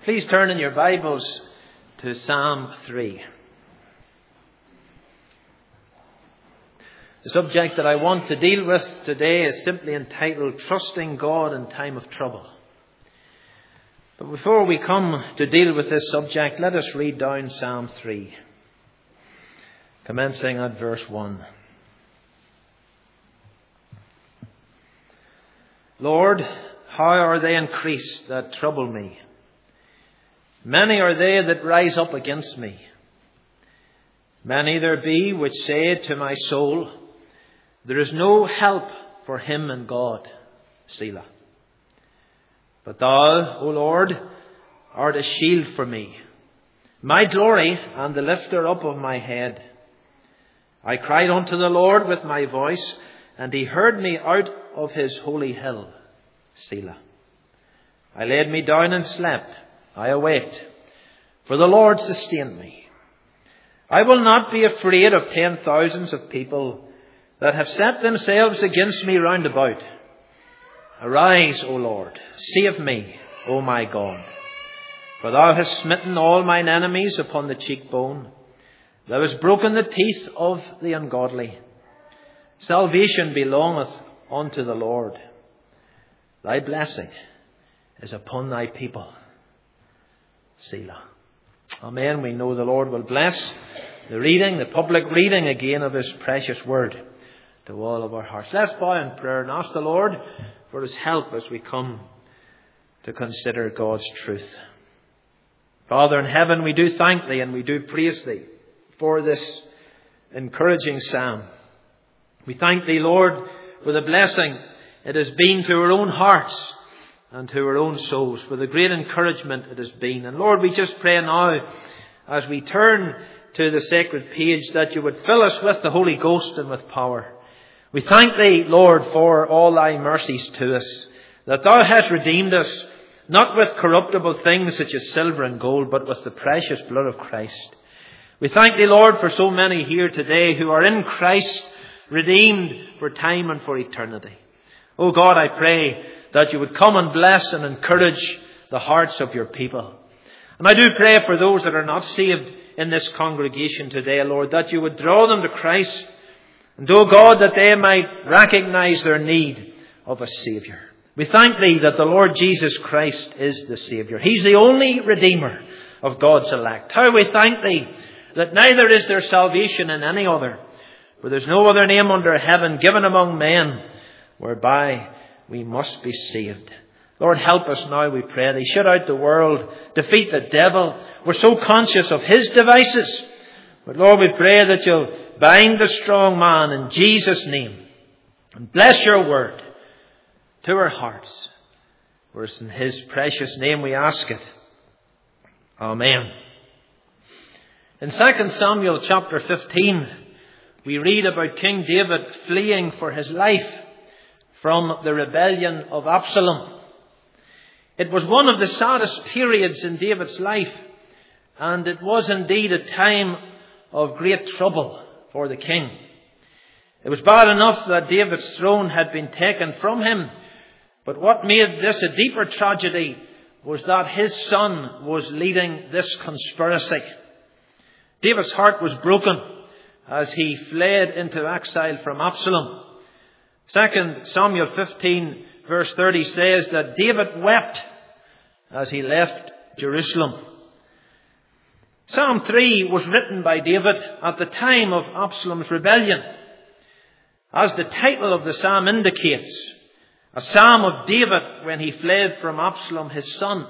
Please turn in your Bibles to Psalm 3. The subject that I want to deal with today is simply entitled Trusting God in Time of Trouble. But before we come to deal with this subject, let us read down Psalm 3, commencing at verse 1. Lord, how are they increased that trouble me? Many are they that rise up against me. Many there be which say to my soul, there is no help for him in God. Selah. But thou, O Lord, art a shield for me, my glory and the lifter up of my head. I cried unto the Lord with my voice, and he heard me out of his holy hill. Selah. I laid me down and slept. I awaked, for the Lord sustained me. I will not be afraid of 10,000s of people that have set themselves against me round about. Arise, O Lord, save me, O my God. For thou hast smitten all mine enemies upon the cheekbone. Thou hast broken the teeth of the ungodly. Salvation belongeth unto the Lord. Thy blessing is upon thy people. Selah. Amen. We know the Lord will bless the reading, the public reading again of his precious word to all of our hearts. Let's bow in prayer and ask the Lord for his help as we come to consider God's truth. Father in heaven, we do thank thee and we do praise thee for this encouraging psalm. We thank thee, Lord, for the blessing it has been to our own hearts and to our own souls, for the great encouragement it has been. And Lord, we just pray now, as we turn to the sacred page, that you would fill us with the Holy Ghost and with power. We thank thee, Lord, for all thy mercies to us, that thou hast redeemed us, not with corruptible things such as silver and gold, but with the precious blood of Christ. We thank thee, Lord, for so many here today who are in Christ, redeemed for time and for eternity. Oh God, I pray that you would come and bless and encourage the hearts of your people. And I do pray for those that are not saved in this congregation today, Lord, that you would draw them to Christ. And, oh God, that they might recognize their need of a Saviour. We thank thee that the Lord Jesus Christ is the Saviour. He's the only Redeemer of God's elect. How we thank thee that neither is there salvation in any other, for there's no other name under heaven given among men whereby we must be saved. Lord, help us now, we pray thee. Shut out the world. Defeat the devil. We're so conscious of his devices. But Lord, we pray that you'll bind the strong man in Jesus' name. And bless your word to our hearts. For it's in his precious name we ask it. Amen. In 2 Samuel chapter 15, we read about King David fleeing for his life from the rebellion of Absalom. It was one of the saddest periods in David's life, and it was indeed a time of great trouble for the king. It was bad enough that David's throne had been taken from him, but what made this a deeper tragedy was that his son was leading this conspiracy. David's heart was broken as he fled into exile from Absalom. 2 Samuel 15 verse 30 says that David wept as he left Jerusalem. Psalm 3 was written by David at the time of Absalom's rebellion. As the title of the psalm indicates, a psalm of David when he fled from Absalom, his son.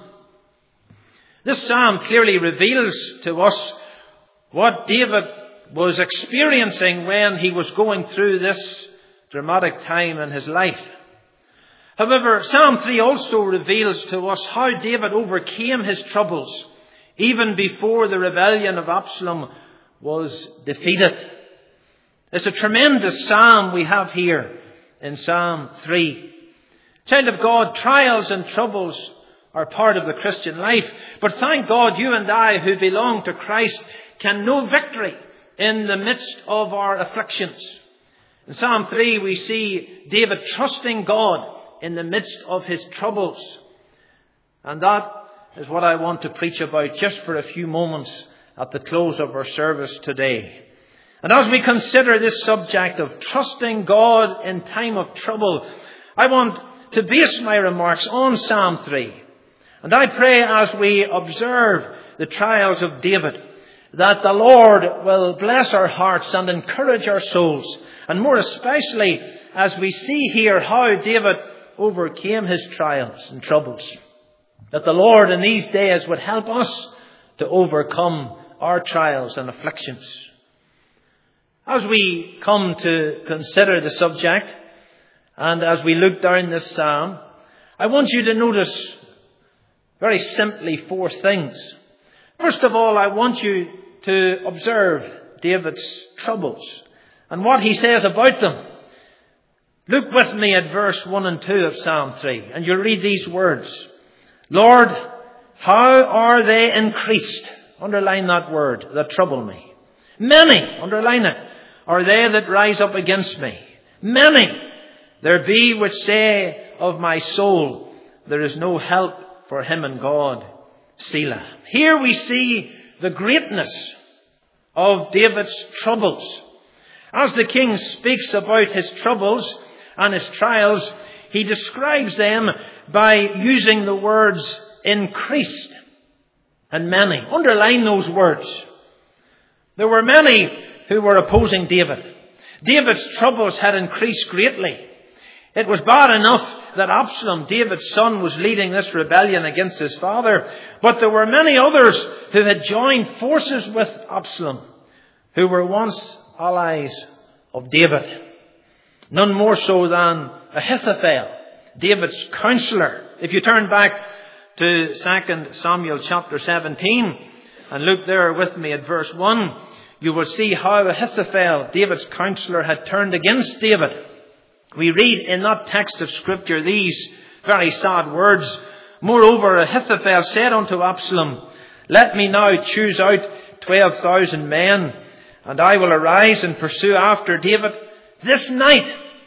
This psalm clearly reveals to us what David was experiencing when he was going through this dramatic time in his life. However, Psalm 3 also reveals to us how David overcame his troubles even before the rebellion of Absalom was defeated. It's a tremendous psalm we have here in Psalm 3. Child of God, trials and troubles are part of the Christian life. But thank God you and I who belong to Christ can know victory in the midst of our afflictions. In Psalm 3 we see David trusting God in the midst of his troubles. And that is what I want to preach about just for a few moments at the close of our service today. And as we consider this subject of trusting God in time of trouble, I want to base my remarks on Psalm 3. And I pray as we observe the trials of David, that the Lord will bless our hearts and encourage our souls. And more especially as we see here how David overcame his trials and troubles. That the Lord in these days would help us to overcome our trials and afflictions. As we come to consider the subject, and as we look down this psalm, I want you to notice very simply 4 things. First of all, I want you to observe David's troubles and what he says about them. Look with me at verse 1 and 2 of Psalm 3, and you'll read these words. Lord, how are they increased? Underline that word, that trouble me. Many, underline it, are they that rise up against me. Many there be which say of my soul, there is no help for him in God. Selah. Here we see the greatness of David's troubles. As the king speaks about his troubles and his trials, he describes them by using the words increased and many. Underline those words. There were many who were opposing David. David's troubles had increased greatly. It was bad enough that Absalom, David's son, was leading this rebellion against his father. But there were many others who had joined forces with Absalom, who were once allies of David. None more so than Ahithophel, David's counselor. If you turn back to 2 Samuel chapter 17 and look there with me at verse 1, you will see how Ahithophel, David's counselor, had turned against David. We read in that text of Scripture these very sad words. Moreover, Ahithophel said unto Absalom, let me now choose out 12,000 men, and I will arise and pursue after David this night.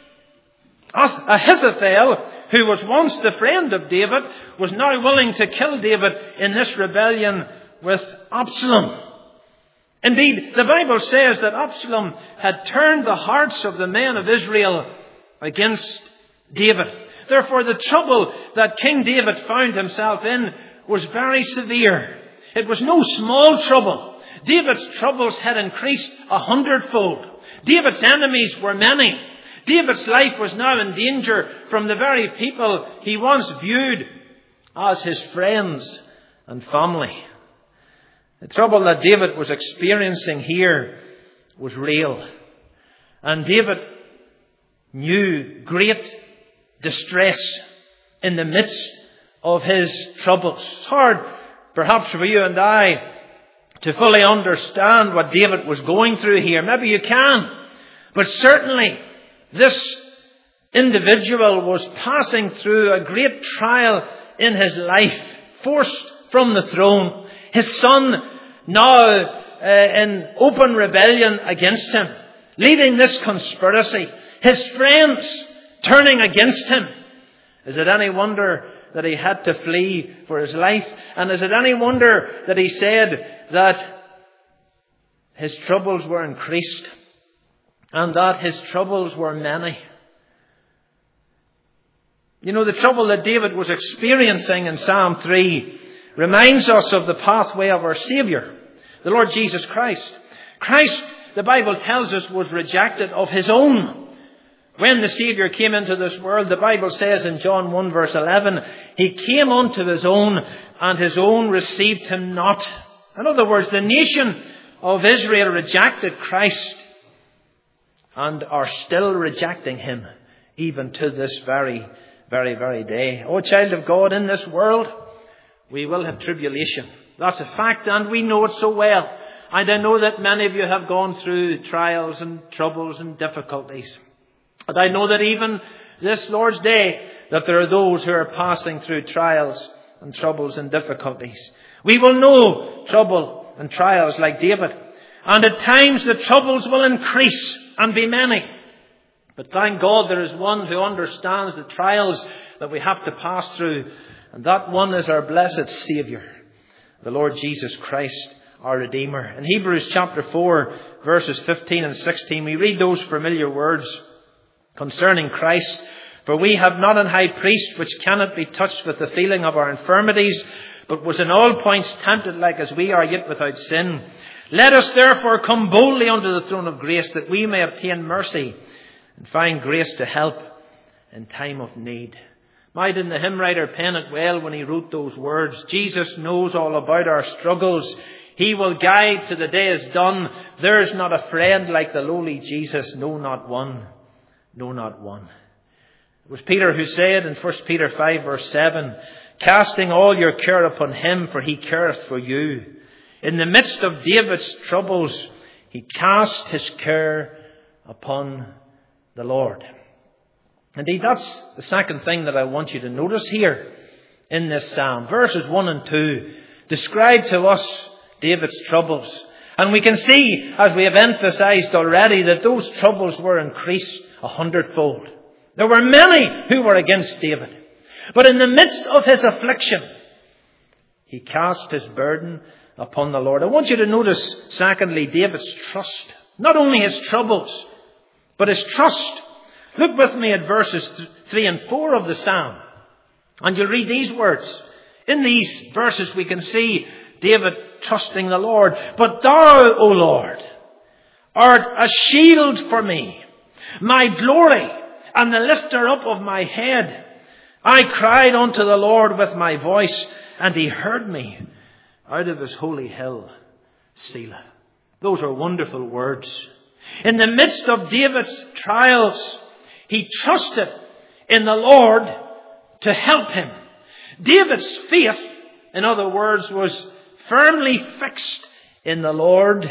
Ahithophel, who was once the friend of David, was now willing to kill David in this rebellion with Absalom. Indeed, the Bible says that Absalom had turned the hearts of the men of Israel against David. Therefore, the trouble that King David found himself in was very severe. It was no small trouble. David's troubles had increased 100-fold. David's enemies were many. David's life was now in danger from the very people he once viewed as his friends and family. The trouble that David was experiencing here was real. And David knew great distress in the midst of his troubles. It's hard, perhaps, for you and I to fully understand what David was going through here. Maybe you can. But certainly, this individual was passing through a great trial in his life, forced from the throne. His son now in open rebellion against him, leading this conspiracy. His friends turning against him. Is it any wonder that he had to flee for his life? And is it any wonder that he said that his troubles were increased and that his troubles were many? You know, the trouble that David was experiencing in Psalm 3 reminds us of the pathway of our Saviour, the Lord Jesus Christ. Christ, the Bible tells us, was rejected of his own. When the Saviour came into this world, the Bible says in John 1 verse 11, he came unto his own, and his own received him not. In other words, the nation of Israel rejected Christ and are still rejecting him even to this very, very, very day. Oh, child of God, in this world, we will have tribulation. That's a fact, and we know it so well. And I know that many of you have gone through trials and troubles and difficulties. And I know that even this Lord's Day, that there are those who are passing through trials and troubles and difficulties. We will know trouble and trials like David. And at times the troubles will increase and be many. But thank God there is one who understands the trials that we have to pass through. And that one is our blessed Saviour, the Lord Jesus Christ, our Redeemer. In Hebrews chapter 4, verses 15 and 16, we read those familiar words concerning Christ. For we have not an high priest which cannot be touched with the feeling of our infirmities, but was in all points tempted like as we are, yet without sin. Let us therefore come boldly unto the throne of grace, that we may obtain mercy and find grace to help in time of need. Mightn't the hymn writer pen it well when he wrote those words? Jesus knows all about our struggles. He will guide till the day is done. There's not a friend like the lowly Jesus. No, not one. No, not one. It was Peter who said in 1 Peter 5 verse 7, casting all your care upon him, for he careth for you. In the midst of David's troubles, he cast his care upon the Lord. Indeed, that's the second thing that I want you to notice here in this psalm. Verses 1 and 2 describe to us David's troubles. And we can see, as we have emphasized already, that those troubles were increased 100-fold. There were many who were against David. But in the midst of his affliction, he cast his burden upon the Lord. I want you to notice, secondly, David's trust. Not only his troubles, but his trust. Look with me at verses 3 and 4 of the psalm. And you'll read these words. In these verses we can see David trusting the Lord. But thou, O Lord, art a shield for me, my glory, and the lifter up of my head. I cried unto the Lord with my voice, and he heard me out of his holy hill, Selah. Those are wonderful words. In the midst of David's trials, he trusted in the Lord to help him. David's faith, in other words, was firmly fixed in the Lord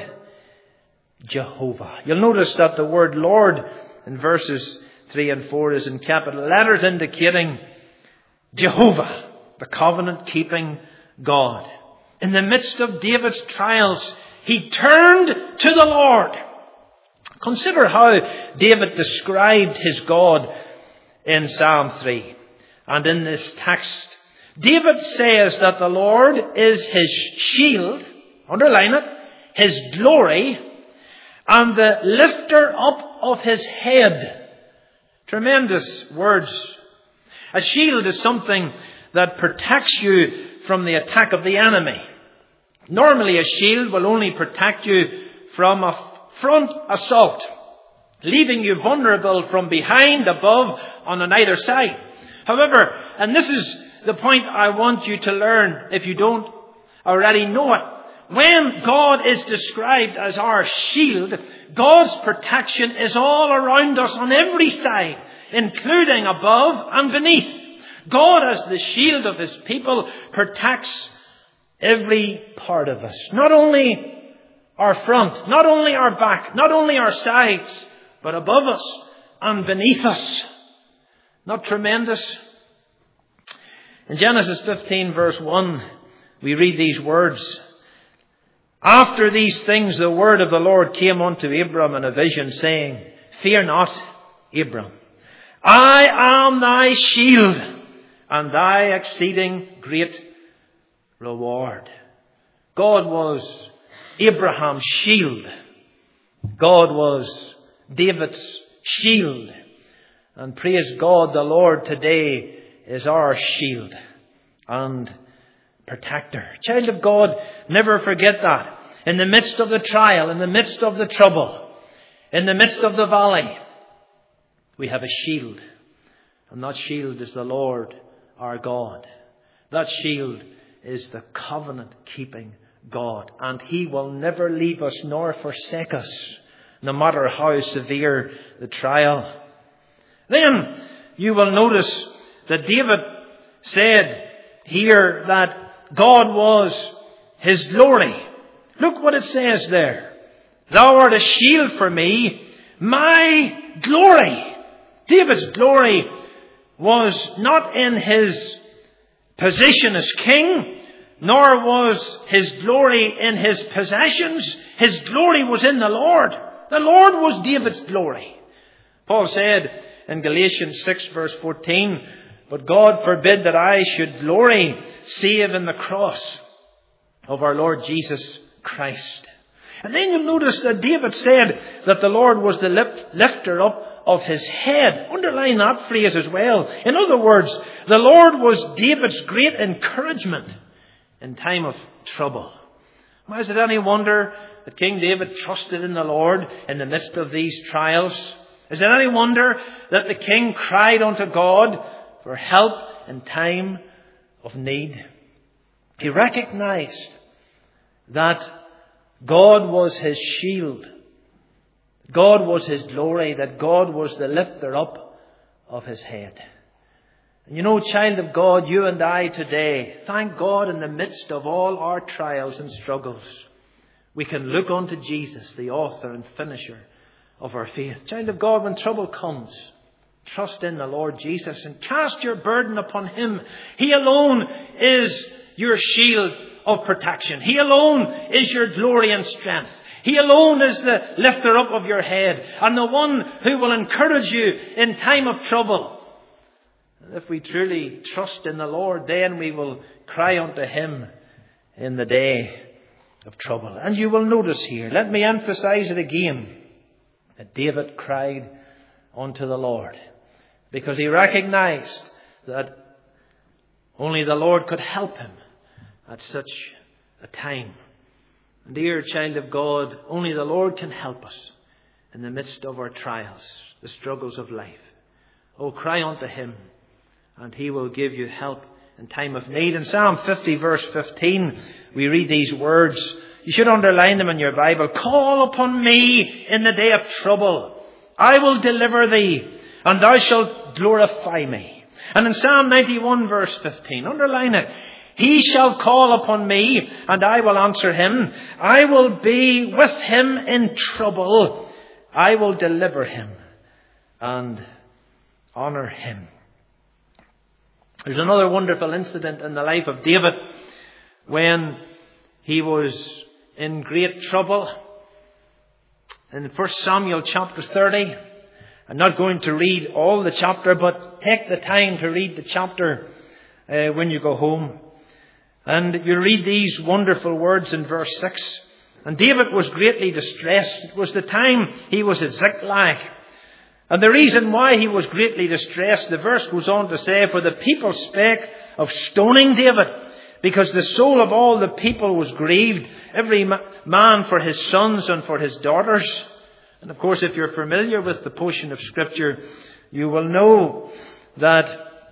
Jehovah. You'll notice that the word Lord in verses 3 and 4 is in capital letters, indicating Jehovah, the covenant-keeping God. In the midst of David's trials, he turned to the Lord. Consider how David described his God in Psalm 3. And in this text, David says that the Lord is his shield, underline it, his glory, and the lifter up of his head. Tremendous words. A shield is something that protects you from the attack of the enemy. Normally a shield will only protect you from a front assault, leaving you vulnerable from behind, above, on either side. However, and this is the point I want you to learn if you don't already know it. When God is described as our shield, God's protection is all around us on every side, including above and beneath. God, as the shield of his people, protects every part of us. Not only our front, not only our back, not only our sides, but above us and beneath us. Not tremendous? In Genesis 15 verse 1, we read these words. After these things the word of the Lord came unto Abram in a vision, saying, Fear not, Abram. I am thy shield, and thy exceeding great reward. God was Abraham's shield. God was David's shield. And praise God, the Lord today is our shield and protector. Child of God, never forget that. In the midst of the trial, in the midst of the trouble, in the midst of the valley, we have a shield. And that shield is the Lord our God. That shield is the covenant-keeping God. And he will never leave us nor forsake us, no matter how severe the trial. Then you will notice that David said here that God was his glory. Look what it says there. Thou art a shield for me, my glory. David's glory was not in his position as king, nor was his glory in his possessions. His glory was in the Lord. The Lord was David's glory. Paul said in Galatians 6 verse 14, But God forbid that I should glory save in the cross of our Lord Jesus Christ. And then you'll notice that David said that the Lord was the lifter up of his head. Underline that phrase as well. In other words, the Lord was David's great encouragement in time of trouble. Well, is it any wonder that King David trusted in the Lord in the midst of these trials? Is it any wonder that the king cried unto God for help in time of need? He recognized that God was his shield. God was his glory, that God was the lifter up of his head. And you know, child of God, you and I today, thank God in the midst of all our trials and struggles, we can look unto Jesus, the author and finisher of our faith. Child of God, when trouble comes, trust in the Lord Jesus and cast your burden upon him. He alone is your shield of protection. He alone is your glory and strength. He alone is the lifter up of your head and the one who will encourage you in time of trouble. And if we truly trust in the Lord, then we will cry unto him in the day of trouble. And you will notice here, let me emphasize it again, that David cried unto the Lord because he recognized that only the Lord could help him at such a time. And dear child of God, only the Lord can help us in the midst of our trials, the struggles of life. Oh, cry unto him and he will give you help in time of need. In Psalm 50 verse 15, we read these words. You should underline them in your Bible. Call upon me in the day of trouble. I will deliver thee and thou shalt glorify me. And in Psalm 91 verse 15, underline it. He shall call upon me, and I will answer him. I will be with him in trouble. I will deliver him and honor him. There's another wonderful incident in the life of David when he was in great trouble. In 1 Samuel chapter 30, I'm not going to read all the chapter, but take the time to read the chapter when you go home. And you read these wonderful words in verse 6. And David was greatly distressed. It was the time he was at Ziklag. And the reason why he was greatly distressed, the verse goes on to say, for the people spake of stoning David, because the soul of all the people was grieved, every man for his sons and for his daughters. And of course, if you're familiar with the portion of Scripture, you will know that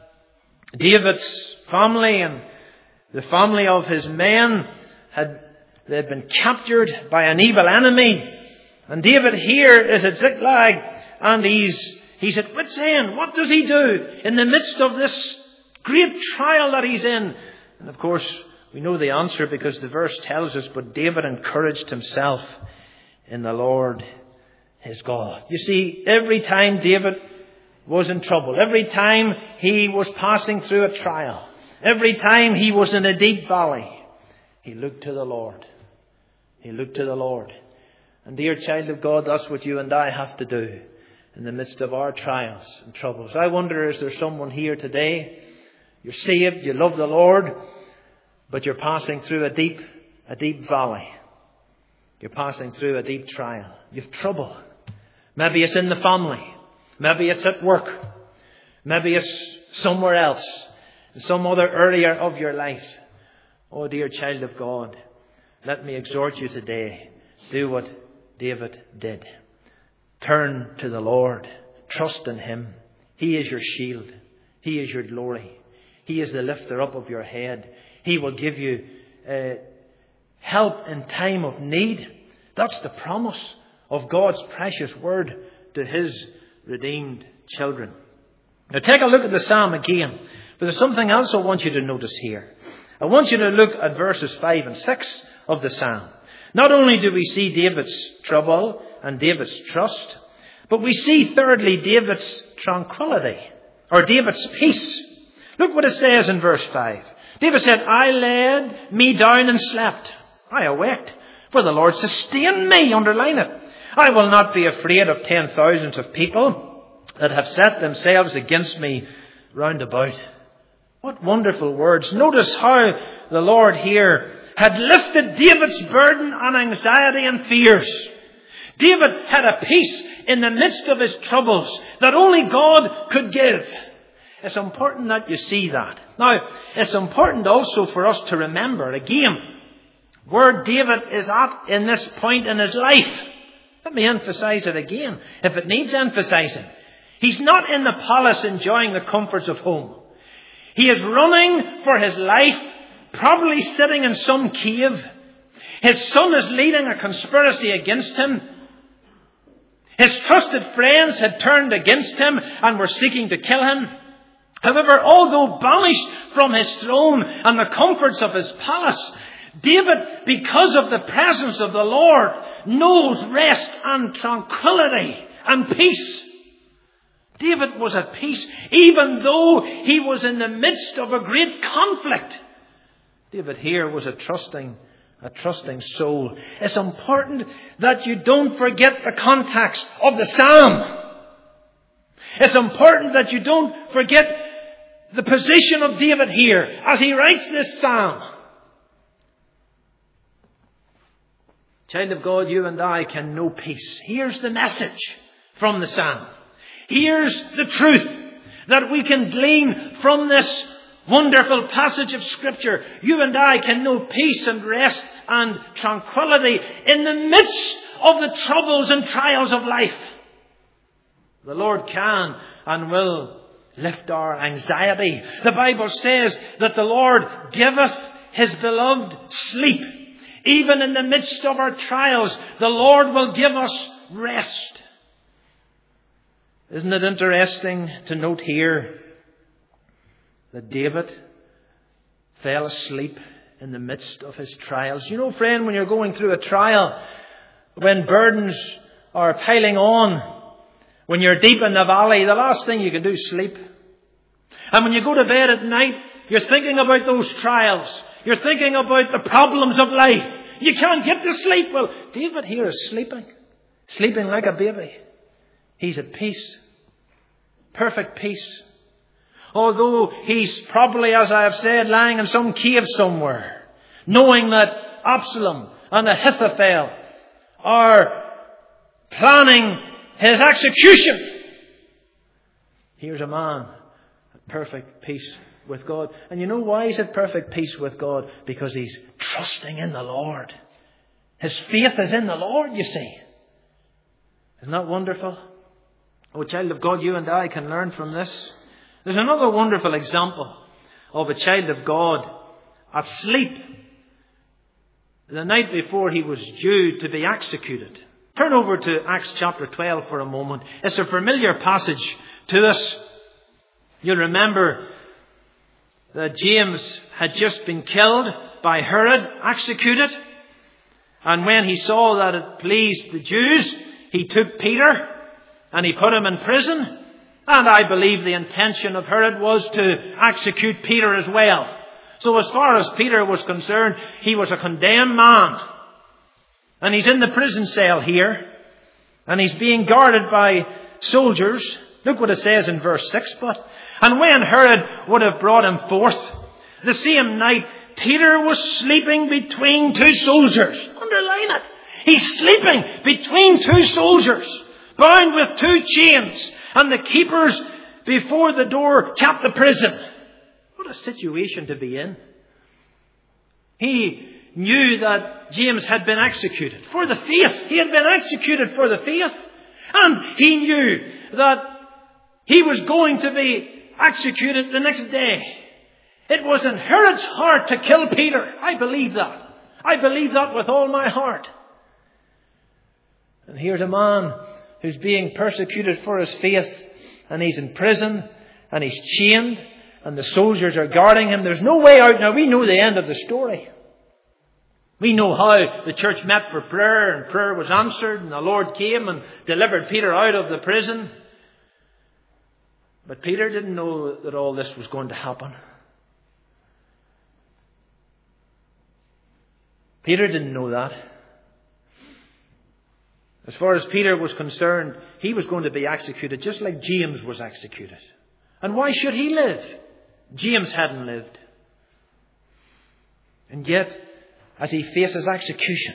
David's family and the family of his men had been captured by an evil enemy. And David here is at Ziklag and he's at wit's end. What does he do in the midst of this great trial that he's in? And of course, we know the answer because the verse tells us, but David encouraged himself in the Lord his God. You see, every time David was in trouble, every time he was passing through a trial, every time he was in a deep valley, he looked to the Lord. He looked to the Lord. And dear child of God, that's what you and I have to do in the midst of our trials and troubles. I wonder, is there someone here today? You're saved, you love the Lord, but you're passing through a deep valley. You're passing through a deep trial. You've trouble. Maybe it's in the family. Maybe it's at work. Maybe it's somewhere else. In some other area of your life. Oh, dear child of God, let me exhort you today. Do what David did. Turn to the Lord. Trust in him. He is your shield. He is your glory. He is the lifter up of your head. He will give you help in time of need. That's the promise of God's precious word to his redeemed children. Now take a look at the psalm again. But there's something else I want you to notice here. I want you to look at verses 5 and 6 of the psalm. Not only do we see David's trouble and David's trust, but we see thirdly David's tranquility or David's peace. Look what it says in verse 5. David said, I laid me down and slept. I awaked, for the Lord sustained me. Underline it. I will not be afraid of 10,000s of people that have set themselves against me round about. What wonderful words. Notice how the Lord here had lifted David's burden and anxiety and fears. David had a peace in the midst of his troubles that only God could give. It's important that you see that. Now, it's important also for us to remember again where David is at in this point in his life. Let me emphasize it again, if it needs emphasizing. He's not in the palace enjoying the comforts of home. He is running for his life, probably sitting in some cave. His son is leading a conspiracy against him. His trusted friends had turned against him and were seeking to kill him. However, although banished from his throne and the comforts of his palace, David, because of the presence of the Lord, knows rest and tranquility and peace. David was at peace, even though he was in the midst of a great conflict. David here was a trusting soul. It's important that you don't forget the context of the psalm. It's important that you don't forget the position of David here as he writes this psalm. Child of God, you and I can know peace. Here's the message from the psalm. Here's the truth that we can glean from this wonderful passage of Scripture. You and I can know peace and rest and tranquility in the midst of the troubles and trials of life. The Lord can and will lift our anxiety. The Bible says that the Lord giveth his beloved sleep. Even in the midst of our trials, the Lord will give us rest. Isn't it interesting to note here that David fell asleep in the midst of his trials? You know, friend, when you're going through a trial, when burdens are piling on, when you're deep in the valley, the last thing you can do is sleep. And when you go to bed at night, you're thinking about those trials. You're thinking about the problems of life. You can't get to sleep. Well, David here is sleeping. Sleeping like a baby. He's at peace. Perfect peace. Although he's probably, as I have said, lying in some cave somewhere, knowing that Absalom and Ahithophel are planning his execution. Here's a man at perfect peace with God. And you know why he's at perfect peace with God? Because he's trusting in the Lord. His faith is in the Lord, you see. Isn't that wonderful? Oh, child of God, you and I can learn from this. There's another wonderful example of a child of God at sleep the night before he was due to be executed. Turn over to Acts chapter 12 for a moment. It's a familiar passage to us. You'll remember that James had just been killed by Herod, executed. And when he saw that it pleased the Jews, he took Peter and he put him in prison. And I believe the intention of Herod was to execute Peter as well. So as far as Peter was concerned, he was a condemned man. And he's in the prison cell here. And he's being guarded by soldiers. Look what it says in verse 6. And when Herod would have brought him forth, the same night Peter was sleeping between two soldiers. Underline it. He's sleeping between two soldiers, bound with two chains. And the keepers before the door kept the prison. What a situation to be in. He knew that James had been executed for the faith. He had been executed for the faith. And he knew that he was going to be executed the next day. It was in Herod's heart to kill Peter. I believe that. I believe that with all my heart. And here's a man who's being persecuted for his faith, and he's in prison, and he's chained, and the soldiers are guarding him. There's no way out. Now, we know the end of the story. We know how the church met for prayer, and prayer was answered, and the Lord came and delivered Peter out of the prison. But Peter didn't know that all this was going to happen. Peter didn't know that. As far as Peter was concerned, he was going to be executed just like James was executed. And why should he live? James hadn't lived. And yet, as he faces execution,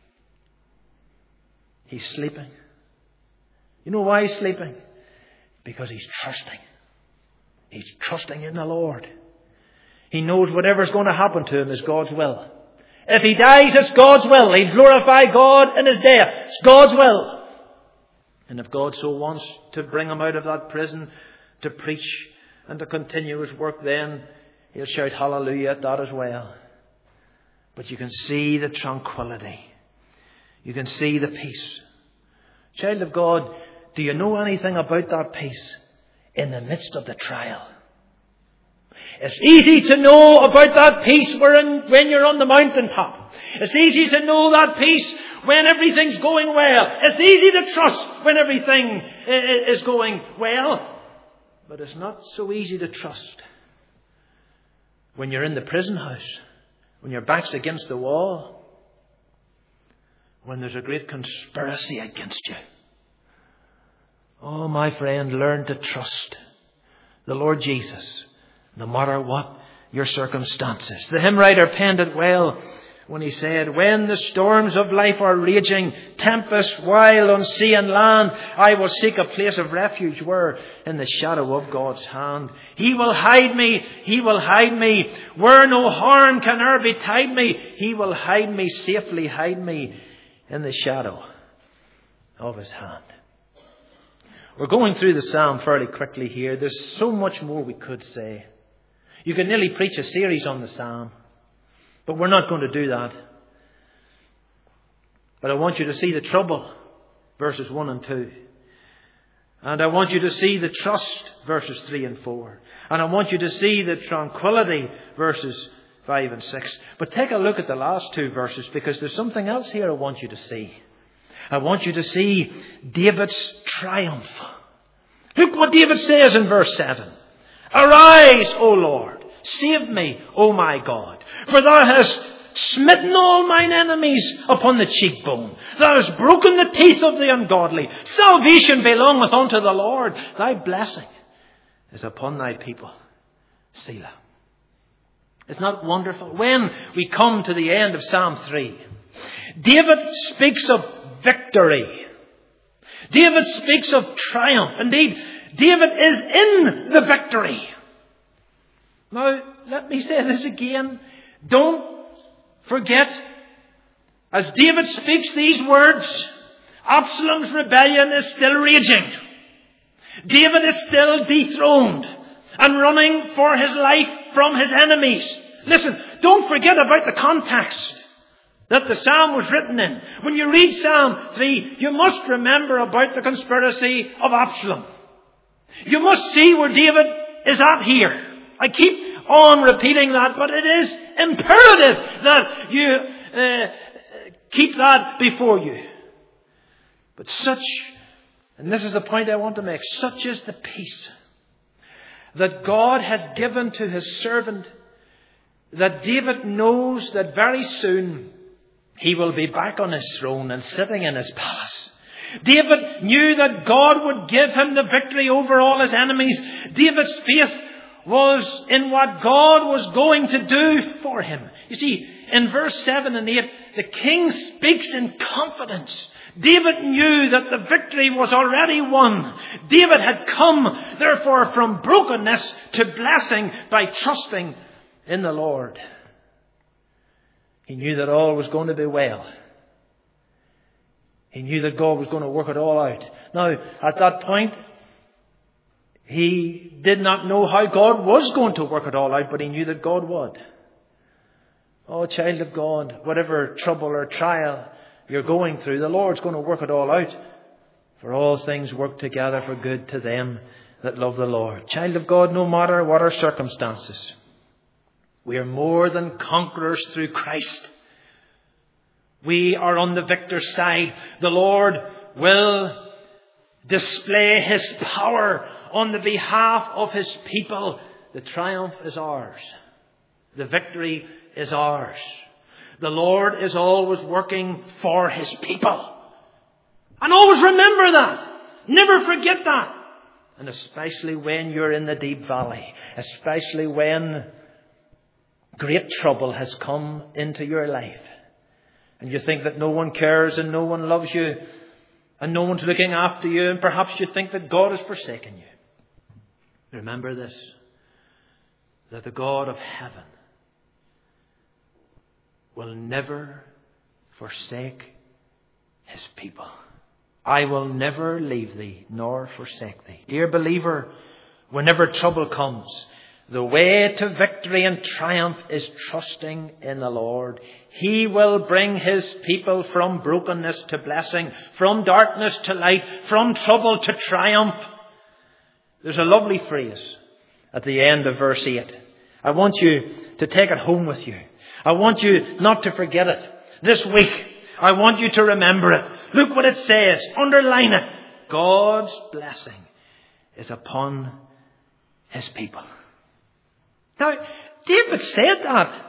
he's sleeping. You know why he's sleeping? Because he's trusting. He's trusting in the Lord. He knows whatever's going to happen to him is God's will. If he dies, it's God's will. He'll glorify God in his death. It's God's will. And if God so wants to bring him out of that prison to preach and to continue his work, then he'll shout hallelujah at that as well. But you can see the tranquility. You can see the peace. Child of God, do you know anything about that peace in the midst of the trial? It's easy to know about that peace when you're on the mountaintop. It's easy to know that peace when everything's going well. It's easy to trust when everything is going well. But it's not so easy to trust when you're in the prison house, when your back's against the wall, when there's a great conspiracy against you. Oh, my friend, learn to trust the Lord Jesus, no matter what your circumstances. The hymn writer penned it well when he said, when the storms of life are raging, tempests wild on sea and land, I will seek a place of refuge where in the shadow of God's hand. He will hide me, He will hide me, where no harm can e'er betide me. He will hide me, safely hide me in the shadow of His hand. We're going through the psalm fairly quickly here. There's so much more we could say. You could nearly preach a series on the psalm, but we're not going to do that. But I want you to see the trouble, verses 1 and 2. And I want you to see the trust, verses 3 and 4. And I want you to see the tranquility, verses 5 and 6. But take a look at the last two verses, because there's something else here I want you to see. I want you to see David's triumph. Look what David says in verse 7. Arise, O Lord, save me, O my God, for thou hast smitten all mine enemies upon the cheekbone. Thou hast broken the teeth of the ungodly. Salvation belongeth unto the Lord. Thy blessing is upon thy people. Selah. Isn't that wonderful? When we come to the end of Psalm 3, David speaks of victory. David speaks of triumph. Indeed, David is in the victory. Now, let me say this again. Don't forget, as David speaks these words, Absalom's rebellion is still raging. David is still dethroned and running for his life from his enemies. Listen, don't forget about the context that the psalm was written in. When you read Psalm 3, you must remember about the conspiracy of Absalom. You must see where David is at here. I keep on repeating that, but it is imperative that you keep that before you. But such, and this is the point I want to make, such is the peace that God has given to His servant, that David knows that very soon he will be back on his throne and sitting in his palace. David knew that God would give him the victory over all his enemies. David's faith was in what God was going to do for him. You see, in verse 7 and 8, the king speaks in confidence. David knew that the victory was already won. David had come, therefore, from brokenness to blessing by trusting in the Lord. He knew that all was going to be well. He knew that God was going to work it all out. Now, at that point, he did not know how God was going to work it all out, but he knew that God would. Oh, child of God, whatever trouble or trial you're going through, the Lord's going to work it all out. For all things work together for good to them that love the Lord. Child of God, no matter what our circumstances, we are more than conquerors through Christ. We are on the victor's side. The Lord will display His power on the behalf of His people. The triumph is ours. The victory is ours. The Lord is always working for His people. And always remember that. Never forget that. And especially when you're in the deep valley. Especially when great trouble has come into your life. And you think that no one cares and no one loves you. And no one's looking after you. And perhaps you think that God has forsaken you. Remember this. That the God of heaven will never forsake His people. I will never leave thee nor forsake thee. Dear believer, whenever trouble comes, the way to victory and triumph is trusting in the Lord. He will bring His people from brokenness to blessing, from darkness to light, from trouble to triumph. There's a lovely phrase at the end of verse 8. I want you to take it home with you. I want you not to forget it. This week, I want you to remember it. Look what it says. Underline it. God's blessing is upon His people. Now, David said that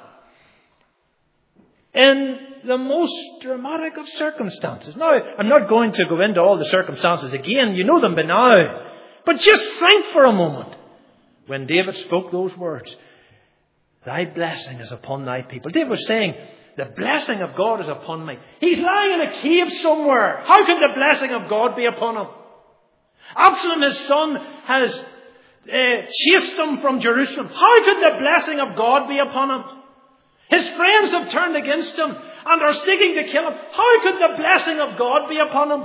in the most dramatic of circumstances. Now, I'm not going to go into all the circumstances again. You know them by now. But just think for a moment. When David spoke those words, thy blessing is upon thy people. David was saying, the blessing of God is upon me. He's lying in a cave somewhere. How can the blessing of God be upon him? Absalom, his son, has chased him from Jerusalem. How could the blessing of God be upon him? His friends have turned against him and are seeking to kill him. How could the blessing of God be upon him?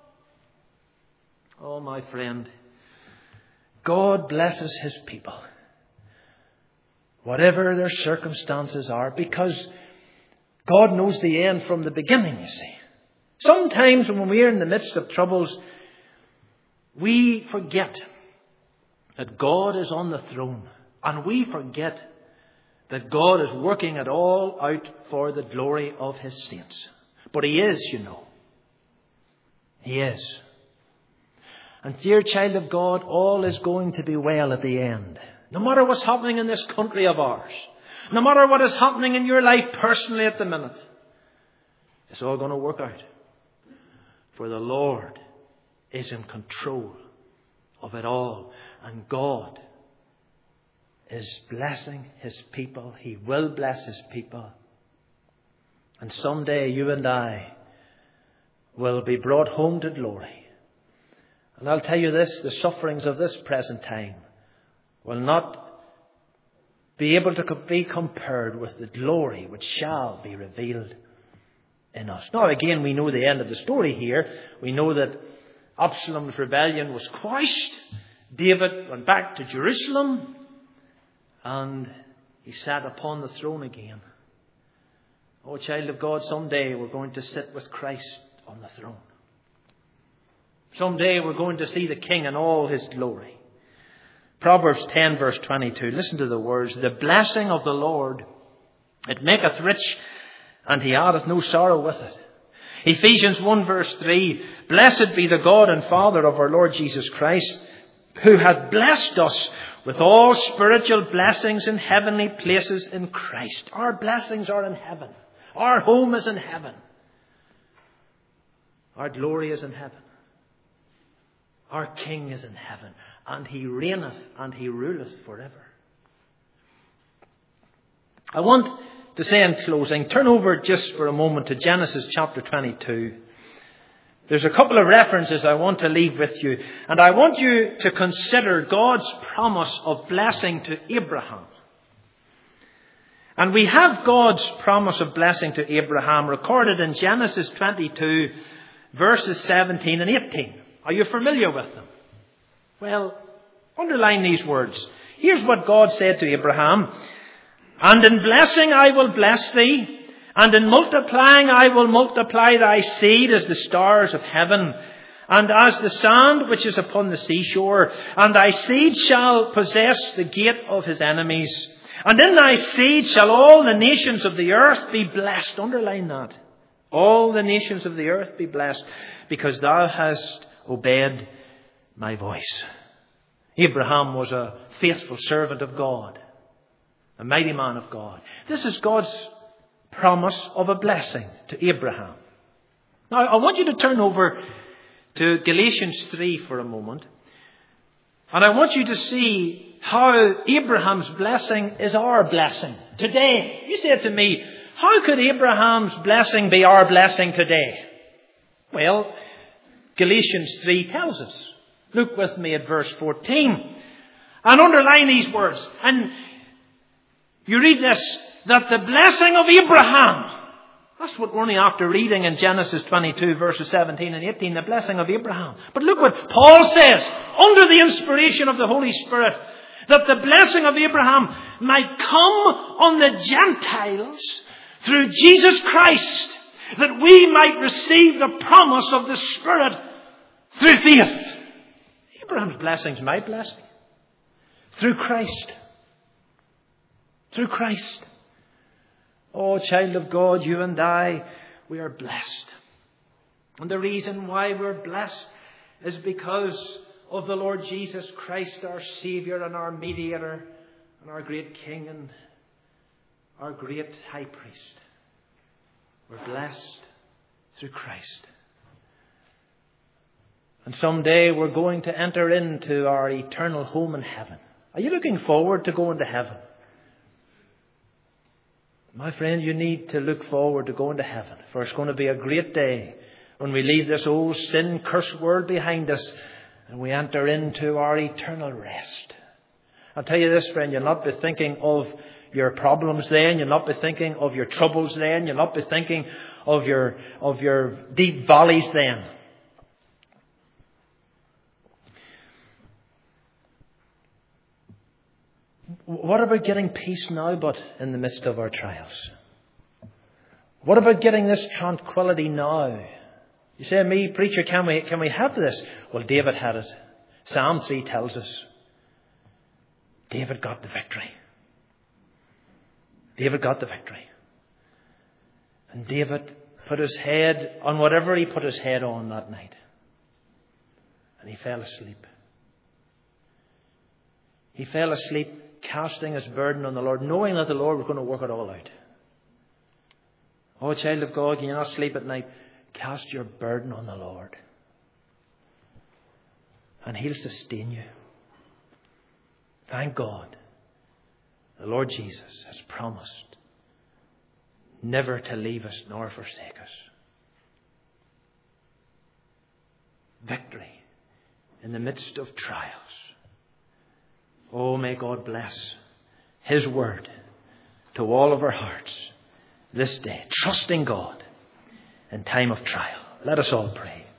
Oh, my friend, God blesses His people, whatever their circumstances are, because God knows the end from the beginning, you see. Sometimes when we're in the midst of troubles, we forget that God is on the throne. And we forget that God is working it all out for the glory of His saints. But He is, you know. He is. And dear child of God, all is going to be well at the end. No matter what's happening in this country of ours. No matter what is happening in your life personally at the minute. It's all going to work out. For the Lord is in control of it all. And God is blessing His people. He will bless His people. And someday you and I will be brought home to glory. And I'll tell you this, the sufferings of this present time will not be able to be compared with the glory which shall be revealed in us. Now again, we know the end of the story here. We know that Absalom's rebellion was quashed. David went back to Jerusalem and he sat upon the throne again. Oh, child of God, someday we're going to sit with Christ on the throne. Someday we're going to see the King in all His glory. Proverbs 10 verse 22. Listen to the words. The blessing of the Lord, it maketh rich, and He addeth no sorrow with it. Ephesians 1 verse 3. Blessed be the God and Father of our Lord Jesus Christ, who hath blessed us with all spiritual blessings in heavenly places in Christ. Our blessings are in heaven. Our home is in heaven. Our glory is in heaven. Our King is in heaven, and He reigneth and He ruleth forever. I want to say in closing, turn over just for a moment to Genesis chapter 22. There's a couple of references I want to leave with you, and I want you to consider God's promise of blessing to Abraham. And we have God's promise of blessing to Abraham recorded in Genesis 22 verses 17 and 18. Are you familiar with them? Well, underline these words. Here's what God said to Abraham. And in blessing I will bless thee, and in multiplying I will multiply thy seed as the stars of heaven, and as the sand which is upon the seashore. And thy seed shall possess the gate of his enemies. And in thy seed shall all the nations of the earth be blessed. Underline that. All the nations of the earth be blessed, because thou hast obeyed my voice. Abraham was a faithful servant of God, a mighty man of God. This is God's promise of a blessing to Abraham. Now, I want you to turn over to Galatians 3 for a moment. And I want you to see how Abraham's blessing is our blessing today. You say to me, how could Abraham's blessing be our blessing today? Well, Galatians 3 tells us. Look with me at verse 14. And underline these words. And you read this, that the blessing of Abraham, that's what we're only after reading in Genesis 22 verses 17 and 18, the blessing of Abraham. But look what Paul says, under the inspiration of the Holy Spirit, that the blessing of Abraham might come on the Gentiles through Jesus Christ, that we might receive the promise of the Spirit through faith. Abraham's blessing is my blessing. Through Christ. Through Christ. Oh, child of God, you and I, we are blessed. And the reason why we're blessed is because of the Lord Jesus Christ, our Saviour and our Mediator and our great King and our great High Priest. We're blessed through Christ. And someday we're going to enter into our eternal home in heaven. Are you looking forward to going to heaven? My friend, you need to look forward to going to heaven. For it's going to be a great day when we leave this old sin-cursed world behind us and we enter into our eternal rest. I'll tell you this, friend, you'll not be thinking of your problems then. You'll not be thinking of your troubles then. You'll not be thinking of your deep valleys then. What about getting peace now, but in the midst of our trials? What about getting this tranquility now? You say to me, preacher, can we have this? Well, David had it. Psalm 3 tells us. David got the victory. David got the victory. And David put his head on whatever he put his head on that night. And he fell asleep. He fell asleep, casting his burden on the Lord, knowing that the Lord was going to work it all out. Oh, child of God, can you not sleep at night? Cast your burden on the Lord. And He'll sustain you. Thank God. The Lord Jesus has promised never to leave us nor forsake us. Victory in the midst of trials. Oh, may God bless His word to all of our hearts this day, trusting God in time of trial. Let us all pray.